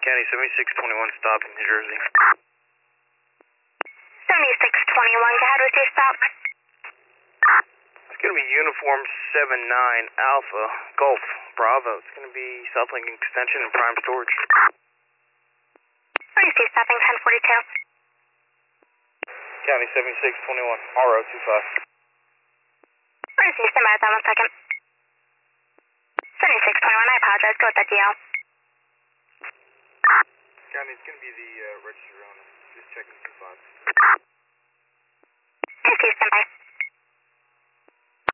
County 7621 stop in New Jersey. 7621, go ahead with your stop. It's going to be Uniform 79 Alpha Golf Bravo. It's going to be South Lincoln Extension and Prime Storage. Where do you see stopping 1042? County 7621 RO25. Where do you see stand by that 1 second? 7621, I apologize, go with that DL. County, it's going to be the registered owner. Just checking some spots. I see stand by.